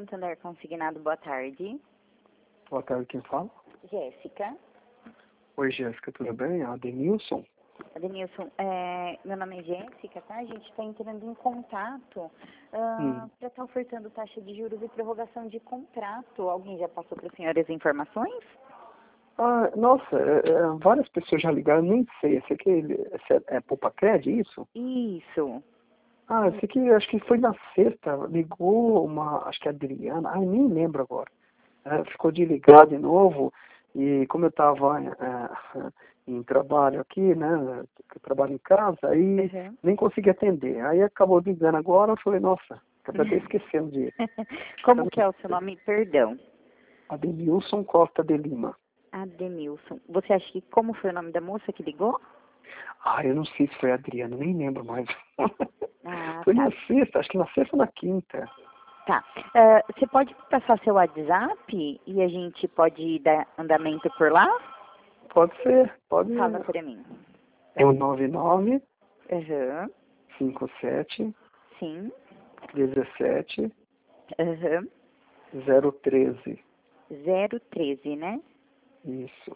Santander Consignado, boa tarde. Boa tarde, quem fala? Jéssica. Oi, Jéssica, tudo bem? Adenilson? Adenilson, meu nome é Jéssica, tá? A gente está entrando em contato para estar ofertando taxa de juros e prorrogação de contrato. Alguém já passou para o senhor as informações? Nossa, várias pessoas já ligaram, nem sei. Esse aqui é Poupa-Cred, isso? Isso. Esse aqui acho que foi na sexta, ligou acho que a Adriana, nem lembro agora. Ficou de ligar de novo, e como eu estava em trabalho aqui, né, eu trabalho em casa, aí nem consegui atender. Aí acabou ligando agora, eu falei, nossa, acabei até esquecendo de... Como que é o seu nome? Perdão. Adenilson Costa de Lima. Adenilson. Você acha que como foi o nome da moça que ligou? Eu não sei se foi a Adriana, nem lembro mais. Foi Tá. na sexta, acho que na sexta ou na quinta. Tá. Você pode passar seu WhatsApp e a gente pode dar andamento por lá? Pode ser, pode. Fala pra mim. É o 99 Aham. 57 Sim. 17 Aham. 013. 013, né? Isso.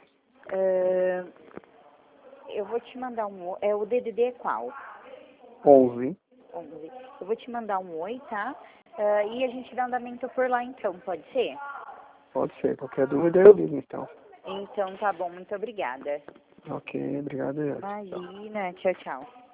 Eu vou te mandar o DDD é qual? 11. 11. Eu vou te mandar um oi, tá? E a gente dá andamento por lá então, pode ser? Pode ser, qualquer dúvida eu ligo então. Então tá bom, muito obrigada. Ok, obrigado. Imagina, tchau, tchau.